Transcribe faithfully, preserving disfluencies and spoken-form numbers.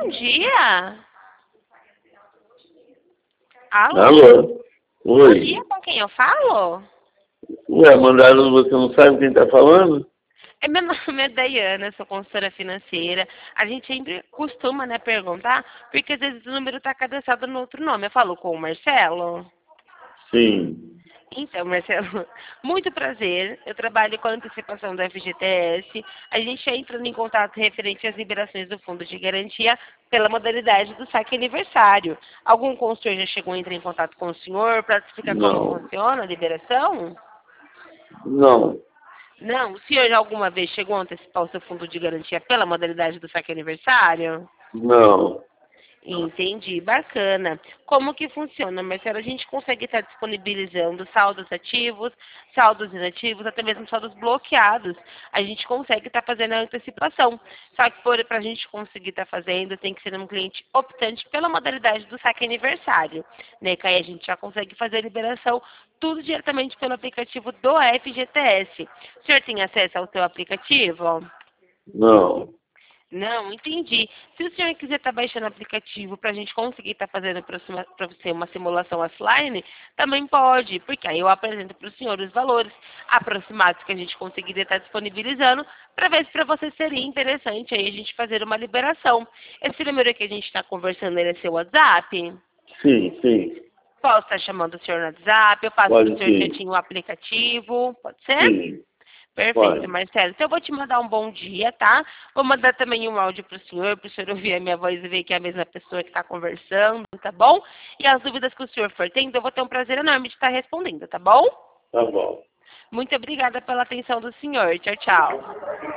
dia. Alô? Alô? Bom Oi. dia, com quem eu falo? Ué, mandaram, você não sabe quem tá falando? É, meu nome é Dayana, sou consultora financeira. A gente sempre costuma, né, perguntar, porque às vezes o número está cadastrado no outro nome. Eu falo com o Marcelo? Sim. Então, Marcelo, muito prazer. Eu trabalho com a antecipação do F G T S. A gente entra em contato referente às liberações do Fundo de Garantia pela modalidade do saque aniversário. Algum consultor já chegou a entrar em contato com o senhor para explicar como Não. funciona a liberação? Não. Não, o senhor já alguma vez chegou a antecipar o seu fundo de garantia pela modalidade do saque aniversário? Não. Entendi, bacana. Como que funciona, Marcelo? A gente consegue estar disponibilizando saldos ativos, saldos inativos, até mesmo saldos bloqueados. A gente consegue estar fazendo a antecipação. Só que para a gente conseguir estar fazendo, tem que ser um cliente optante pela modalidade do saque aniversário. Né? Que aí a gente já consegue fazer a liberação tudo diretamente pelo aplicativo do F G T S. O senhor tem acesso ao seu aplicativo? Não. Não, entendi. Se o senhor quiser estar baixando o aplicativo para a gente conseguir estar fazendo para você uma simulação offline, também pode, porque aí eu apresento para o senhor os valores aproximados que a gente conseguiria estar disponibilizando, para ver se para você seria interessante aí a gente fazer uma liberação. Esse número que a gente está conversando, ele é seu WhatsApp? Sim, sim. Posso estar chamando o senhor no WhatsApp, eu passo para o Pode senhor sim. certinho o aplicativo, pode ser? Sim. Perfeito, Pode. Marcelo. Então eu vou te mandar um bom dia, tá? Vou mandar também um áudio para o senhor, para o senhor ouvir a minha voz e ver que é a mesma pessoa que está conversando, tá bom? E as dúvidas que o senhor for tendo, eu vou ter um prazer enorme de estar respondendo, tá bom? Tá bom. Muito obrigada pela atenção do senhor. Tchau, tchau.